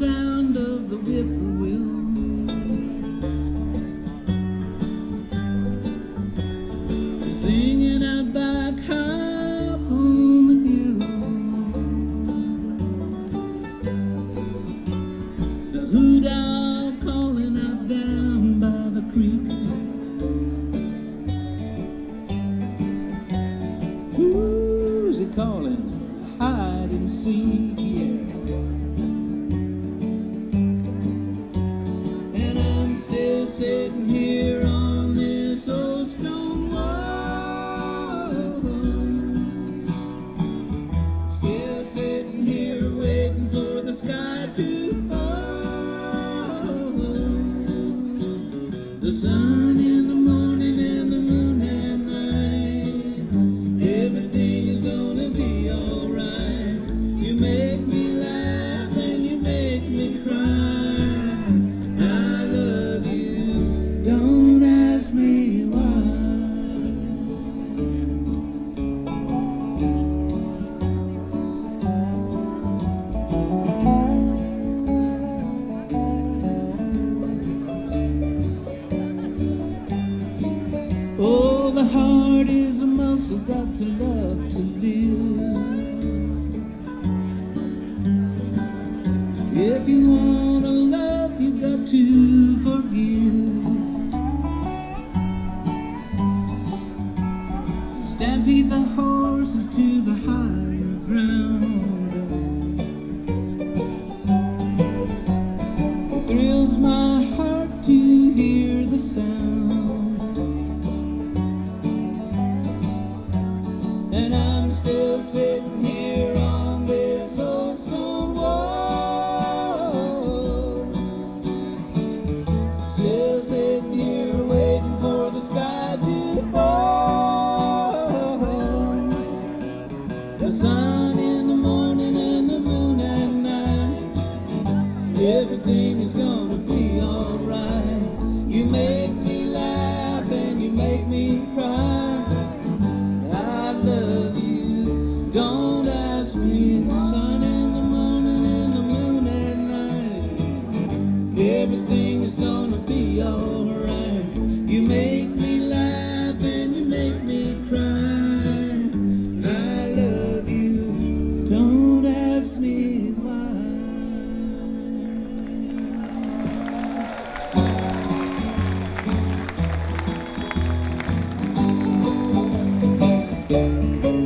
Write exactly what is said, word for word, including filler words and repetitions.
sound of the whippoorwill. Singing out back high up on the hill. The hoot owl calling out down by the creek. Who's he calling? Hide and seek, yeah. And I'm still sitting here on this old stone wall, still sitting here waiting for the sky to fall. The sun in the morning and the moon at night, everything is gonna be alright. You make me laugh and you make me cry. I love you, don't ask me why. Oh, the heart is a muscle, got to love to live. If you wanna love, you got to forgive. Stampede the horses to the higher ground. It thrills my heart to hear the sound. And I'm still sitting here on this old stone wall, still sitting here waiting for the sky to fall. The sun in the morning and the moon at night, everything is gonna be alright. You make me laugh and you make me cry. I love you, don't ask me. The sun in the morning and the moon at night, everything is gonna be alright. You make me laugh and you make me cry. I love you, don't ask me why. Thank you.